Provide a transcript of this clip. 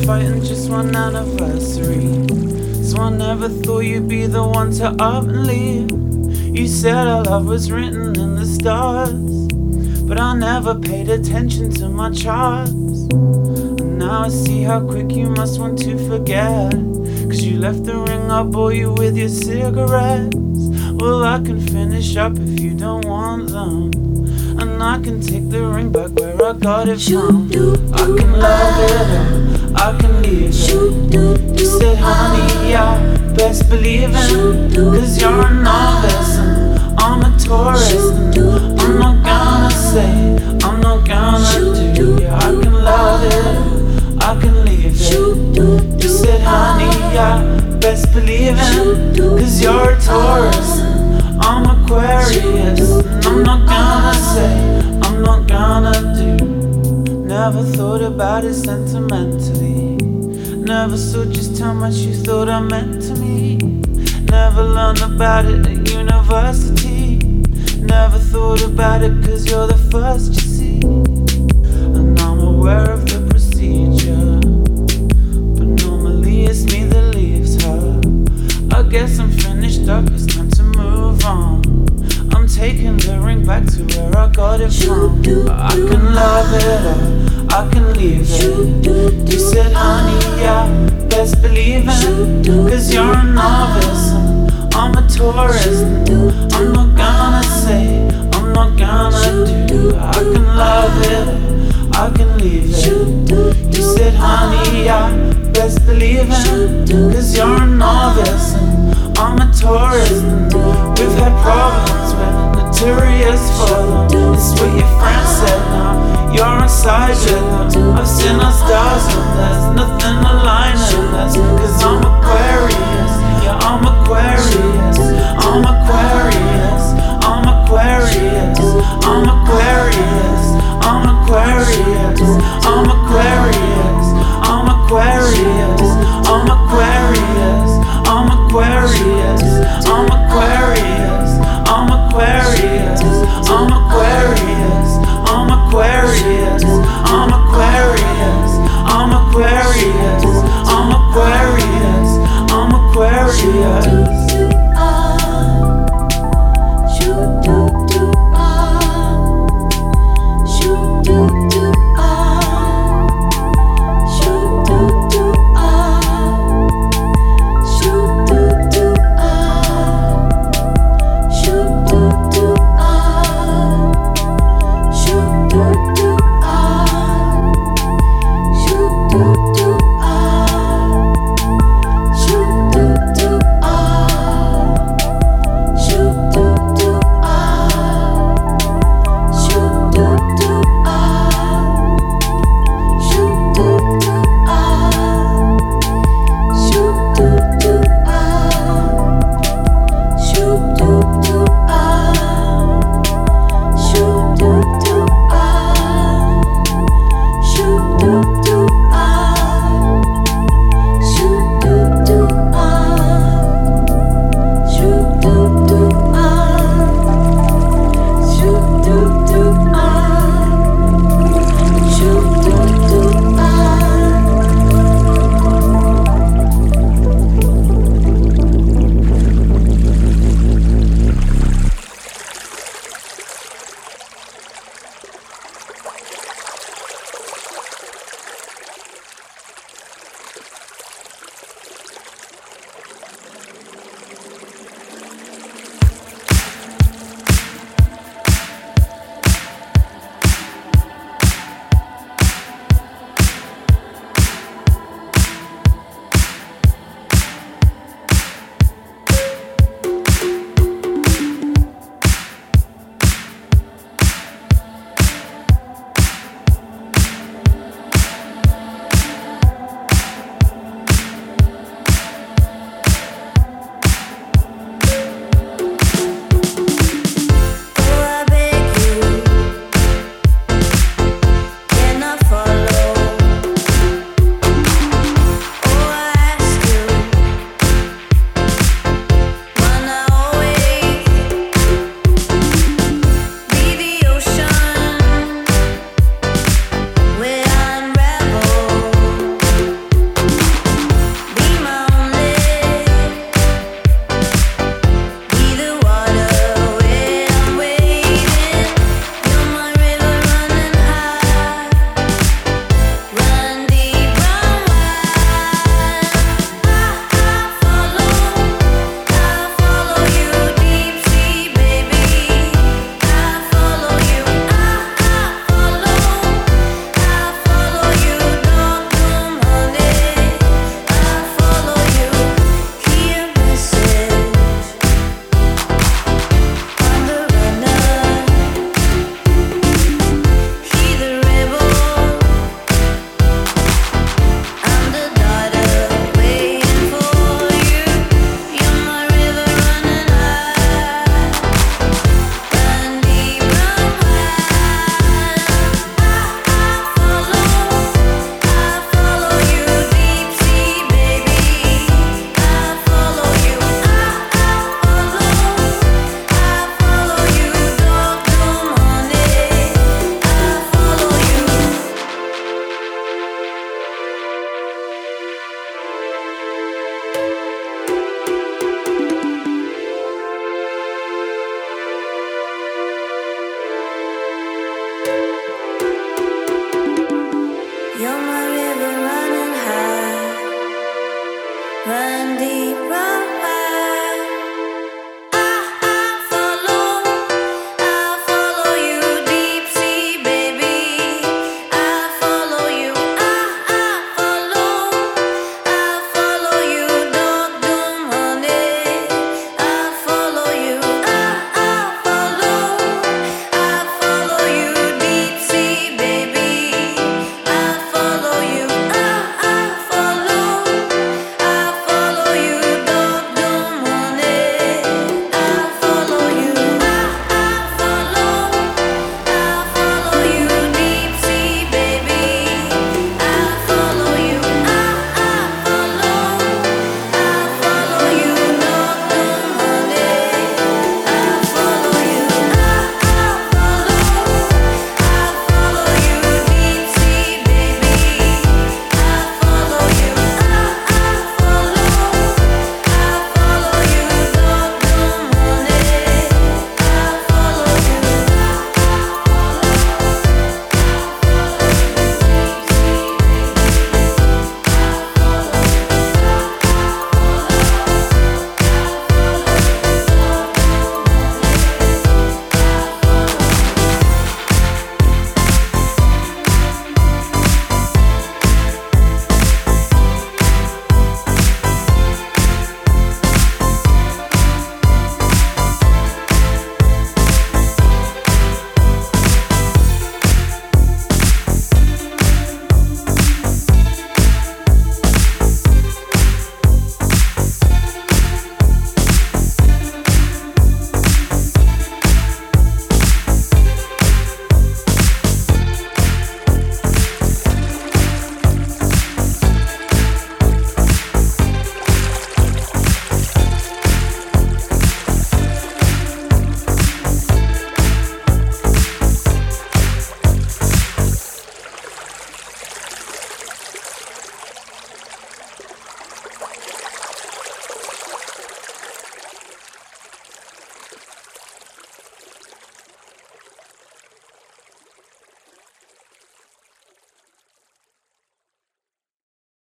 fighting just one anniversary. So I never thought you'd be the one to up and leave. You said our love was written in the stars, but I never paid attention to my charts. And now I see how quick you must want to forget, 'cause you left the ring I bought you with your cigarettes. Well, I can finish up if you don't want them, and I can take the ring back where I got it from. I can love it or I can leave it. You said, honey, yeah, best believe it, 'cause you're a novice and I'm a tourist. And I'm not gonna say, I'm not gonna do. Yeah, I can love it, I can leave it. You said, honey, yeah, best believe it, 'cause you're a Taurus and I'm Aquarius. And I'm not gonna say, I'm not gonna do. Never thought about it sentimentally. Never saw just how much you thought I meant to me. Never learned about it at university. Never thought about it 'cause you're the first you see. And I'm aware of the procedure, but normally it's me that leaves her. I guess I'm finished up, it's time to move on. I'm taking the ring back to where I got it from. I can love it or I can leave it. You said, honey, yeah, best believe it, 'cause you're a novice and I'm a tourist. And I'm not gonna say, I'm not gonna do. I can love it, I can leave it. You said, honey, yeah, best believe it, 'cause you're a novice and I'm a tourist. And we've had problems, we're notorious for them. It's what your friends said, now you're inside with them. I've seen our stars and there's